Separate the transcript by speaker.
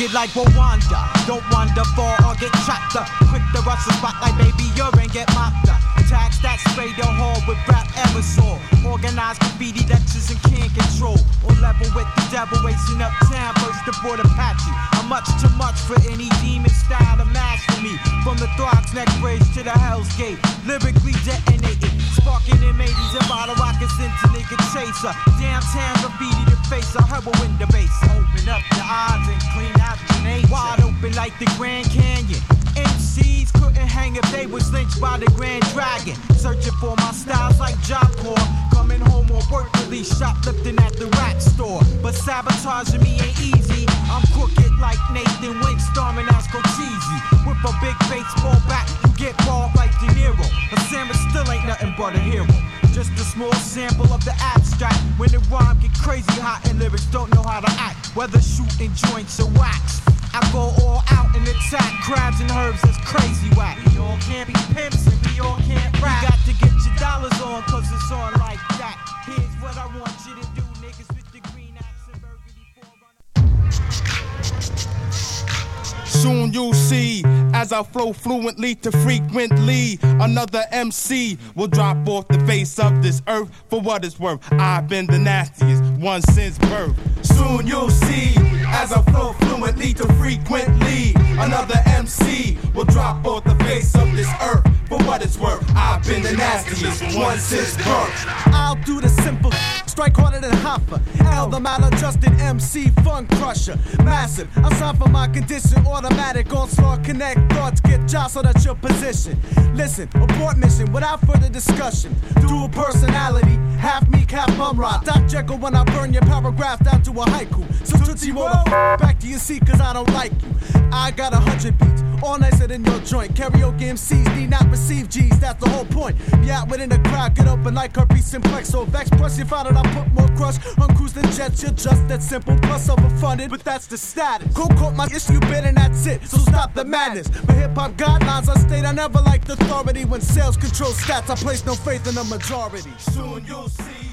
Speaker 1: it like Rwanda. Don't wander far or get chopped up. Quick to rush the spot like baby urine, get mopped up. Tax that spray the hall with rap aerosol. Organized graffiti lectures and can't control. On level with the devil, racing uptown, burst the board Apache. I'm much too much for any demon style to master me. From the Throgs neck bridge to the Hell's Gate, lyrically detonated, sparking in 80s and bottle rockets into nigga chaser. Downtown graffiti to face a heroin debase. Open up your eyes and clean out your nature. Wide open like the Grand Canyon. MCs couldn't hang if they was lynched by the Grand Dragon. Searching for my styles like Job Corps. Coming home on work release, shoplifting at the rack store. But sabotaging me ain't easy. I'm crooked like Nathan Wink, starring as Cochise. With a big baseball bat, you get balled like De Niro. A sandwich still ain't nothing but a hero. Just a small sample of the abstract. When the rhyme get crazy hot and lyrics don't know how to act. Whether shooting joints or wax, I go all out and attack crabs and herbs that's crazy whack. We all can't be pimps and we all can't rap. You got to get your dollars on cause it's on like that. Here's what I want you to do, niggas with the green axe and burgundy forerunner.
Speaker 2: Soon you'll see, as I flow fluently to frequently, another MC will drop off the face of this earth. For what it's worth, I've been the nastiest one since birth. Soon you'll see, as I flow fluently to frequently, another MC will drop off the face of this earth. For what it's worth, I've been the nastiest one since birth.
Speaker 3: I'll do the simple, strike harder than Hoffa. L, the maladjusted MC, fun crusher. Massive, I'm signed for my condition. Automatic, onslaught, connect thoughts, get jostled at your position. Listen, abort mission without further discussion. Dual personality, half meek, half Mumra. Doc Jekyll when I burn your paragraph down to a haiku. So Tootsie roll the back to your seat cause I don't like you. I got 100 beats, all nicer than your joint. Karaoke MCs need not receive G's, that's the whole point. Be out within the crowd, get open like herpes simplex. So vex, plus you found out I put more crush on cruising jets. You're just that simple, plus overfunded, but that's the status. Go quote my issue bit and that's it, so stop the madness. But hip-hop guidelines I state I never liked authority. When sales control stats, I place no faith in the majority.
Speaker 2: Soon you'll see.